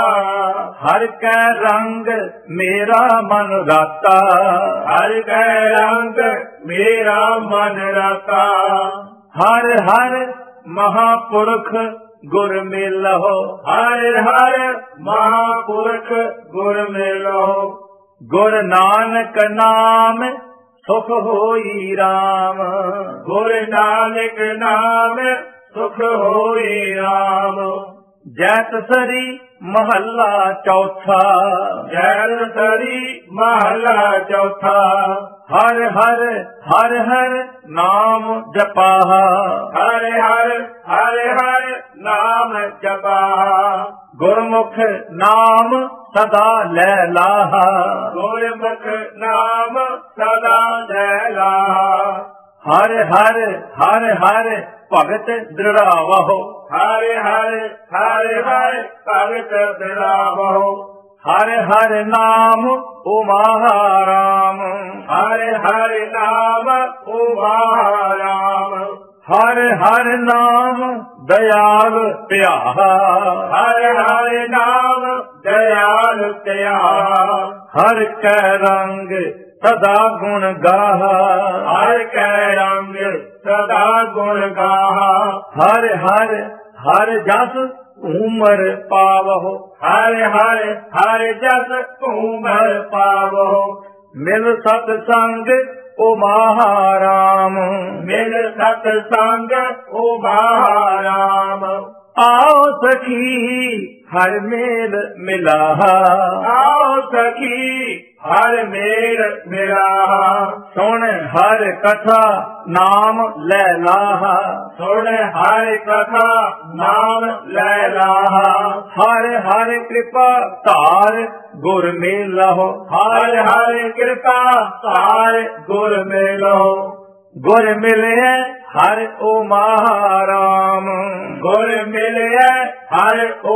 ਹਰ ਕੈ ਰੰਗ ਮੇਰਾ ਮਨ ਰਾਤਾ, ਹਰ ਕੈ ਰੰਗ ਮੇਰਾ ਮਨ ਰਾਤਾ, ਹਰ ਹਰ ਮਹਾਪੁਰਖ ਗੁਰ ਮਿਲਹੁ, ਹਰ ਹਰ ਮਹਾਪੁਰਖ ਗੁਰ ਮਿਲਹੁ, ਗੁਰ ਨਾਨਕ ਨਾਮ ਸੁਖ ਹੋਈ ਰਾਮ, ਗੁਰ ਨਾਨਕ ਨਾਮ ਸੁਖ ਹੋਈ ਰਾਮ, ਜੈਤ ਸਰੀ ਮਹੱਲਾ ਚੌਥਾ, ਜੈਤ ਸਰੀ ਮਹੱਲਾ ਚੌਥਾ, ਹਰ ਹਰ ਹਰ ਹਰ ਨਾਮ ਜਪਾਹਾ, ਹਰ ਹਰ ਹਰ ਹਰ ਨਾਮ ਜਪਾ, ਗੁਰਮੁਖ ਨਾਮ ਸਦਾ ਲੈ ਲਾਹਾ, ਗੁਰਮੁਖ ਨਾਮ ਸਦਾ ਲੈ ਲਾਹਾ, ਹਰ ਹਰ ਹਰ ਹਰ ਭਗਤ ਦ੍ਰਿੜਾਵਹੁ, ਹਰ ਹਰ ਹਰ ਹਰ ਭਗਤ ਦ੍ਰਿੜਾਵਹੁ, ਹਰ ਹਰ ਨਾਮ ਉਮਾਰਾਮ, ਹਰ ਹਰ ਨਾਮ ਉਮਾਰਾਮ, ਹਰ ਹਰ ਨਾਮ ਦਇਆਲ ਧਿਆਹਾ, ਹਰ ਹਰ ਨਾਮ ਦਇਆਲ ਧਿਆਹਾ, ਹਰ ਕੈ ਰੰਗ ਸਦਾ ਗੁਣ ਗਾਹਾ, ਹਰ ਕੈ ਰੰਗ ਸਦਾ ਗੁਣ ਗਾਹਾ, ਹਰ ਹਰ ਹਰ ਜਸ ਉਮਰ ਪਾਵਹੁ, ਹਰ ਹਰ ਹਰ ਜਸ ਉਮਰ ਪਾਵਹੁ, ਮਿਲ ਸਤ ਸੰਗ ਓ ਮਹਾਰਾਮ, ਮਿਲ ਸਤ ਸੰਗ ਓ ਮਹਾਰਾਮ, ਆਓ ਸਖੀ ਹਰ ਮੇਲ ਮਿਲਾਹਾ, ਆਓ ਸਖੀ ਹਰ ਮੇਰ ਮੇਰਾ, ਸੁਣ ਹਰ ਕਥਾ ਨਾਮ ਲੈ ਲਾਹਾ, ਸੁਣ ਹਰ ਕਥਾ ਨਾਮ ਲੈ ਲਾਹਾ, ਹਰ ਹਰ ਕਿਰਪਾ ਧਾਰ ਗੁਰ ਮੇਲਹੁ, ਹਰ ਹਰ ਕਿਰਪਾ ਧਾਰ ਗੁਰ ਮੇਲੋ, ਗੁਰ ਮਿਲਿਆ ਹਰ ਓ ਮਹਾਰਾਮ, ਗੁਰ ਮਿਲਿਆ ਹਰ ਓ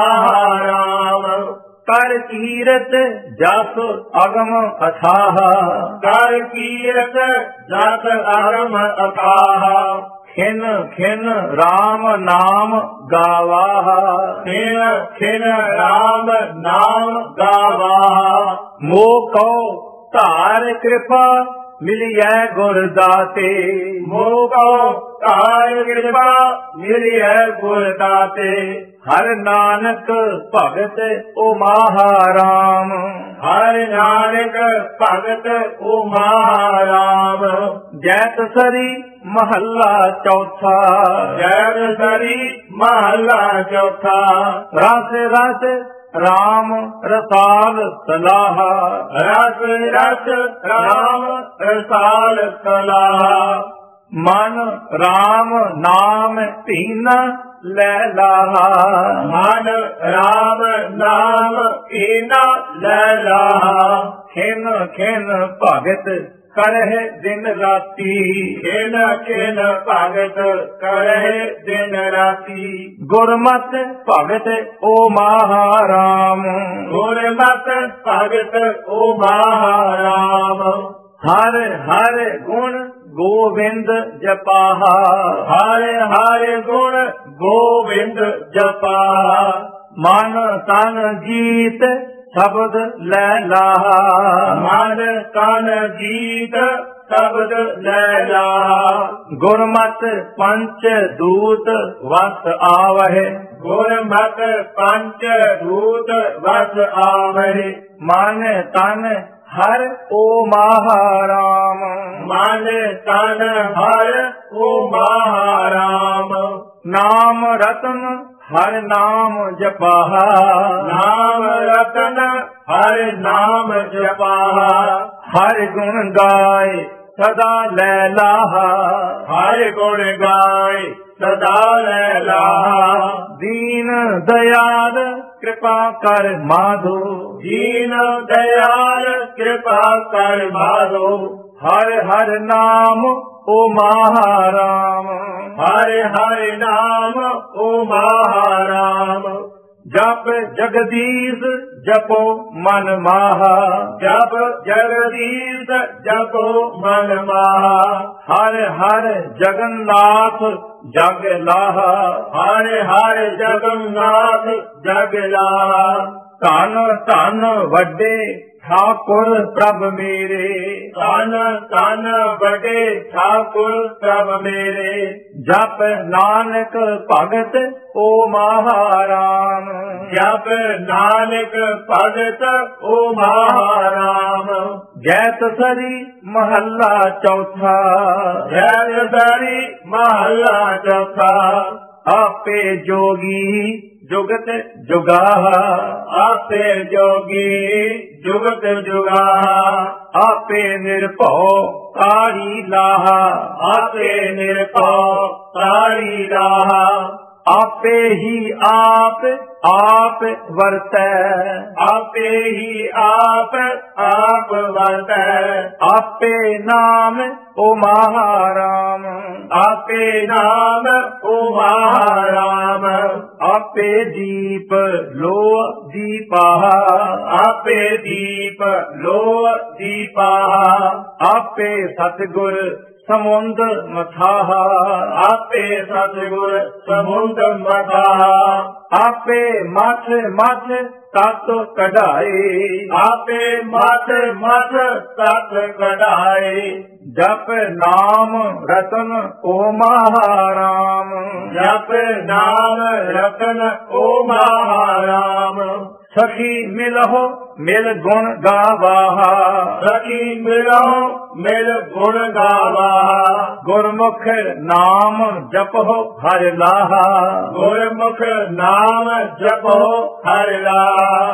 ਮਹਾਰਾਮ, ਕਰ ਕੀਰਤ ਜਸ ਅਗਮ ਅਥਾਹ, ਕਰ ਕੀਰਤ ਜਸ ਅਗਮ ਅਥਾਹ, ਖਿਨ ਖਿਨ ਰਾਮ ਨਾਮ ਗਾਵਾਹ, ਖਿਨ ਖਿਨ ਰਾਮ ਨਾਮ ਗਾਵਾਹ, ਮੋਹ ਕਉ ਧਾਰ ਕਿਰਪਾ ਮਿਲਿਐ ਗੁਰ ਦਾਤੇ, ਮੋਹ ਕਉ ਧਾਰ ਕਿਰਪਾ ਮਿਲਿਐ ਗੁਰ ਦਾਤੇ, ਹਰ ਨਾਨਕ ਭਗਤ ਓ ਮਹਾਰਾਮ, ਹਰ ਨਾਨਕ ਭਗਤ ਓ ਮਹਾਰਾਮ, ਜੈਤ ਸਰੀ ਮਹੱਲਾ ਚੌਥਾ, ਜੈ ਸਰੀ ਮਹੱਲਾ ਚੌਥਾ, ਰਸ ਰਸ ਰਾਮ ਰਸਾਲ ਸਲਾਹਾ, ਰਸ ਰਸ ਰਾਮ ਰਸਾਲ ਸਲਾਹਾ, ਮਨ ਰਾਮ ਨਾਮ ਧੀਨਾ ਲੈ ਲਾਹਾ, ਮਨ ਰਾਮ ਨਾਮ ਕੀਨਾ ਲੈ ਲਾਹਾ, ਖਿਨ ਖਿਨ ਭਗਤ ਕਰਹਿ ਦਿਨ ਰਾਤੀ, ਖਿਨ ਖਿਨ ਭਗਤ ਕਰਹਿ ਦਿਨ ਰਾਤੀ, ਗੁਰਮਤਿ ਭਗਤ ਓ ਮਹਾਰਾਮ, ਗੁਰਮਤਿ ਭਗਤ ਓ ਮਹਾਰਾਮ, ਹਰ ਹਰ ਗੁਣ ਗੋਬਿੰਦ ਜਪਾਹਾ, ਹਰ ਹਰ ਗੁਣ ਗੋਬਿੰਦ ਜਪਾਹਾ, ਮਨ ਤਨ ਜੀਤ ਸ਼ਬਦ ਲੈ ਲਾਹਾ, ਮਨ ਤਨ ਜੀਤ ਸ਼ਬਦ ਲੈ ਲਾਹਾ, ਗੁਰਮਤਿ ਪੰਚ ਦੂਤ ਵਸ ਆਵਹਿ, ਗੁਰਮਤਿ ਪੰਚ ਦੂਤ ਵਸ ਆਵਹਿ, ਮਨ ਤਨ ਹਰ ਓ ਮਹਾਰਾਮ, ਮਨ ਤਨ ਹਰ ਓ ਮਹਾਰਾਮ, ਨਾਮ ਰਤਨ ਹਰ ਨਾਮ ਜਪਾਹਾ, ਨਾਮ ਰਤਨ ਹਰ ਨਾਮ ਜਪਾਹਾ, ਹਰ ਗੁਣ ਗਾਏ ਸਦਾ ਲੈ ਲਾਹਾ, ਹਰ ਗੁਣ ਗਾਏ ਸਦਾ ਲੈ ਲਾਹਾ, ਦੀਨ ਦਇਆਲ ਕਿਰਪਾ ਕਰ ਮਾਧੋ, ਦੀਨ ਦਇਆਲ ਕਿਰਪਾ ਕਰ ਮਾਧੋ, ਹਰ ਹਰ ਨਾਮ ਓ ਮਹਾਰਾਮ, ਹਰ ਹਰ ਨਾਮ ਓ ਮਹਾਰਾਮ, ਜਪ ਜਗਦੀਸ਼ ਜਪੋ ਮਨ ਮਾਹਾ, ਜਪ ਜਗਦੀਸ਼ ਜਪੋ ਮਨ ਮਾਹਾ, ਹਰ ਹਰ ਜਗਨਨਾਥ ਜਗ ਲਾਹਾ, ਹਰ ਹਰ ਜਗਨਨਾਥ ਜਗ ਲਾਹਾ, ਧਨ ਧਨ ਵੱਡੇ ਠਾਕੁਰ ਪ੍ਰਭ ਮੇਰੇ, ਧਨ ਧਨ ਵੱਡੇ ਠਾਕੁਰ ਪ੍ਰਭ ਮੇਰੇ, ਜਪ ਨਾਨਕ ਭਗਤ ਓ ਮਹਾਰਾਮ, ਜਪ ਨਾਨਕ ਭਗਤ ਓ ਮਹਾਰਾਮ, ਜੈਤ ਸਰੀ ਮਹੱਲਾ ਚੌਥਾ, ਜੈ ਸਰੀ ਮਹੱਲਾ ਚੌਥਾ, ਆਪੇ ਜੋਗੀ ਜੁਗਤ ਜੁਗਾਹਾ, ਆਪੇ ਜੋਗੀ ਜੁਗਤ ਜੁਗਾਹਾ, ਆਪੇ ਨਿਰਭਉ ਕਾਰੀ ਲਾਹਾ, ਆਪੇ ਨਿਰਭਉ ਕਾਰੀ ਲਾਹਾ, ਆਪੇ ਹੀ ਆਪ ਆਪ ਵਰਤੈ, ਆਪੇ ਹੀ ਆਪ ਆਪ ਵਰਤੈ, ਆਪੇ ਨਾਮ ਓ ਮਹਾਰਾਮ, ਆਪੇ ਨਾਮ ਓ ਮਹਾਰਾਮ, ਆਪੇ ਦੀਪ ਲੋ ਦੀਪਾਹਾ, ਆਪੇ ਦੀਪ ਲੋ ਦੀਪਾਹਾ, ਆਪੇ ਸਤਿਗੁਰ ਸਮੁੰਦ ਮਥਾਹਾ, ਆਪੇ ਸਤਿਗੁਰ ਸਮੁੰਦ ਮਥਾਹਾ, ਆਪੇ ਮਥ ਮਥ ਤਤ ਕਢਾਏ, ਆਪੇ ਮਥ ਮਥ ਤਤ ਕਢਾਏ, ਜਪ ਨਾਮ ਰਤਨ ਓ ਮਹਾਰਾਮ, ਜਪ ਨਾਮ ਰਤਨ ਓ ਮਹਾਰਾਮ, सखी मिलहो मिल गुण गावाहा, सखी मिलो मिल गुण गावा, गुरमुख नाम जपहो हर लाहा, गुरमुख नाम जपो हर ला,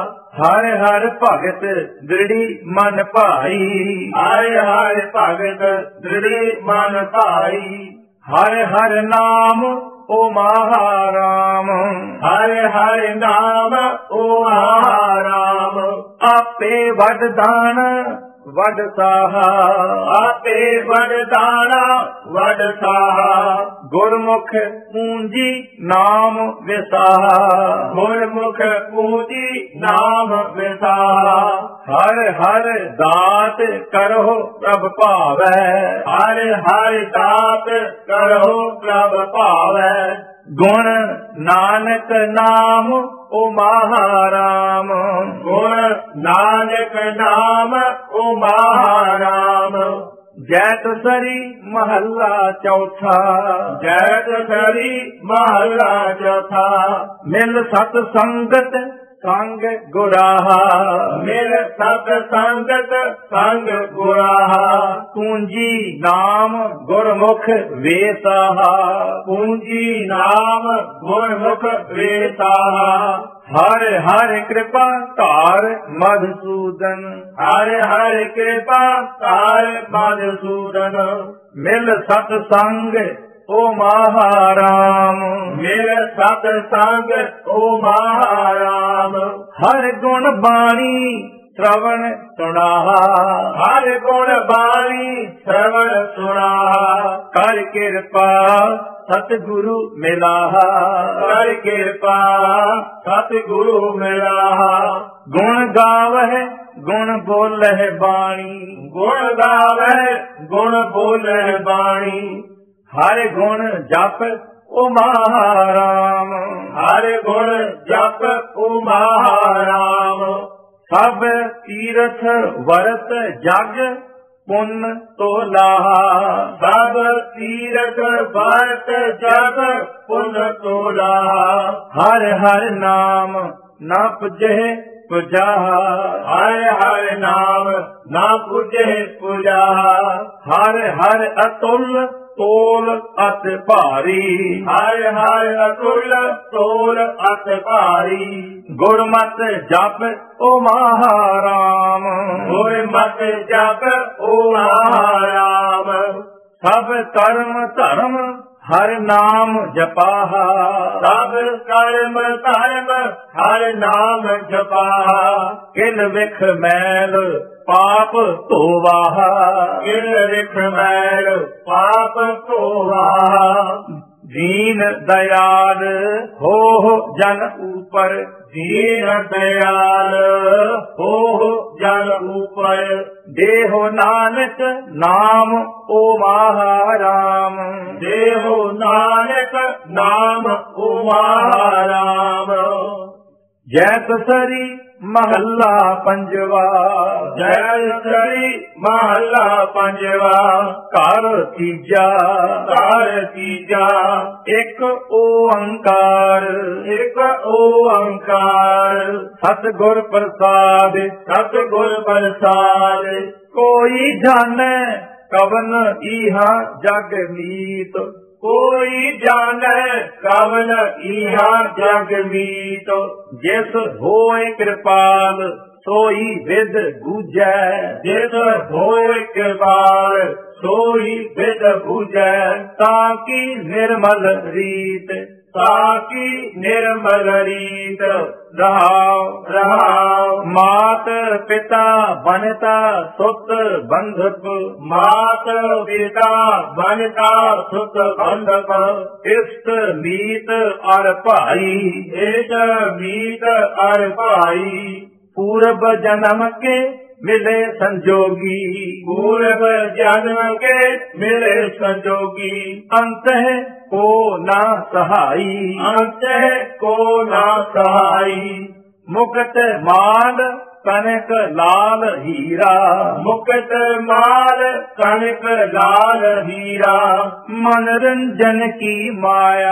हर हर भगत दृढ़ी मन भाई, हर हर भगत दृढ़ी मन भाई, हर हर नाम ओ महाराम, हर हर नाम ओ महाराम, आपे वरदान वड साहा, आपे वरदाना वड साहा, गुरमुख पूंजी नाम विसाहा, गुरमुख पूजी नाम विसाहा, हर हर दात करहो प्रभ भावै, हर हर दात करो प्रभ पावै, गुण नानक नाम ओ महाराम, गुण नानक नाम ओ महाराम, जैत सरी महला चौथा, जैत सरी महला चौथा, मिल सत संगत संग गुराहा, मिल सत संगत संग गुराहा, पूंजी नाम गुरमुख वेसाहा, पूंजी नाम गुरमुख वेसाहा, हर हर कृपा तार मधुसूदन, हर हर कृपा तार मधुसूदन, मिल सत संग ओ महाराम, मिल सत संग ओ महाराम, हर गुण बाणी श्रवण सुनाहा, हर गुण बाणी श्रवण सुनाहा, कर कृपा सतगुरु मिलाहा, कर कृपा सतगुरु मिलाहा, गुण गावह गुण बोलह बाणी, गुण गावे गुण बोले बाणी, हर गुण जप ओ महाराम, हर गुण जप ओ महाराम, सब तीरथ वरत जग पुन तोलाहा, सब तीरथ भारत जग पुन तोलाहा, हर हर नाम न पुजह पुजाहा, हर हर नाम ना पूजे पूजा, हर हर अतुल तोल अत भारी, हर हर अतुल तोल अत भारी, गुरमत जप ओ महाराम, गुरमत जप ओ महाराम, सब कर्म धर्म हर नाम जपाहा, सब कर्म धर्म हर नाम जपाहा, किल विख मैल पाप धोवाहा, किल रिख मैल पाप धोवाहा, दीन दयाल हो जन ऊपर, दीन दयाल हो जन ऊपर, देहो नानक नाम ओ महाराम, देहो नानक नाम ओ महाराम, जैत सरी महला पंजवा, जय सरी महला पंजवा, कर तीजा कार तीजा, एक ओंकार, एक ओंकार, सतगुर प्रसाद, सतगुर प्रसाद, कोई जाने कवन इहा जग मीत, कोई जाने कवन इहा जग मीत, जिस होए कृपाल सोई विद बूझै, जिस होए कृपाल सोई विद बूझै, ताकि निर्मल रीत, ताकि निर्मल रीत, रहाओ रहाओ, मात पिता बनता सुत बंधप, मात पिता बनता सुत बंधप, इष्ट मीत और भाई, इष्ट मीत और भाई, पूर्व जन्म के मिले संजोगी, पूर्व जन्म के मिले संजोगी, अंत को ना सहाई, अंत को ना सहाई, मुक्त माल ਕਨਕ ਲਾਲ ਹੀਰਾ। ਮੁਕਤ ਮਾਲ ਕਣਕ ਲਾਲ ਹੀਰਾ। मनोरंजन की माया,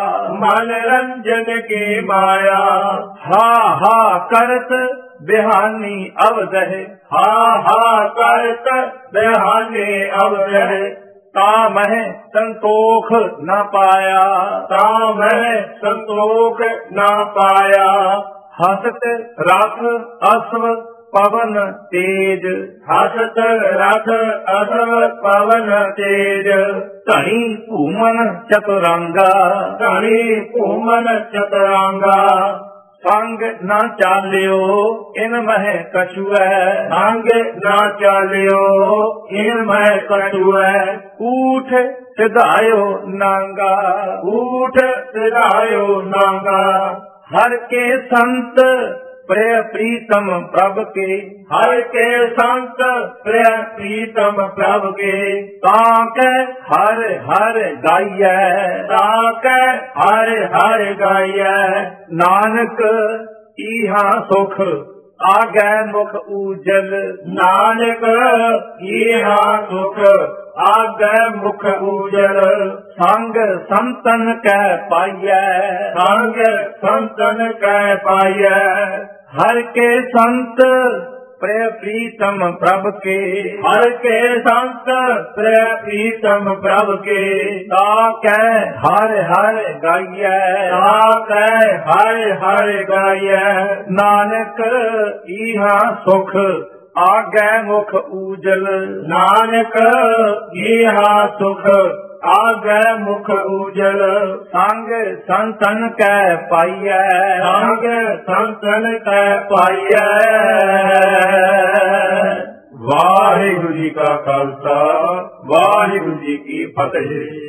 मनोरंजन की माया। हा हा करत बिहानी अवदह, हा हा करत बिहाने अवदह। ता मह संतोख न पाया, ता मैं संतोख न पाया। हसत रथ अश्व पवन तेज, हसत रथ अश्व पवन तेज। धनी भूमन चतुरंगा, धनी भूमन चतुरंगा। संग न चालियो इन मह कछुए, संग न चालियो इन मह कछुए। ऊठ सिधायो नांगा, ऊठ सिधायो नांगा। हर के संत प्रिय प्रीतम प्रभ के, हर के संत प्रिय प्रीतम प्रभ के। ताके हर हर गाइय, ताके हर हर गाइय। नानक इहा सुख आगे मुख उजल, नानक इहा सुख आगे मुख उजल। संग संतन कै पाइय, संग संतन कै पाइय। हर के संत प्रिय प्रीतम प्रभ के, हर के संत प्रिय प्रीतम प्रभ के। ताकै हर हर गाइय, ताकै हर हर गाइय। नानक इहा सुख आगे मुख उजल, नानक इहा सुख आगे मुख उजल। संग संतन कै पाइय, संग संतन कै पाइय। वाहिगुरु जी का खालसा, वाहिगुरु जी की फतेह।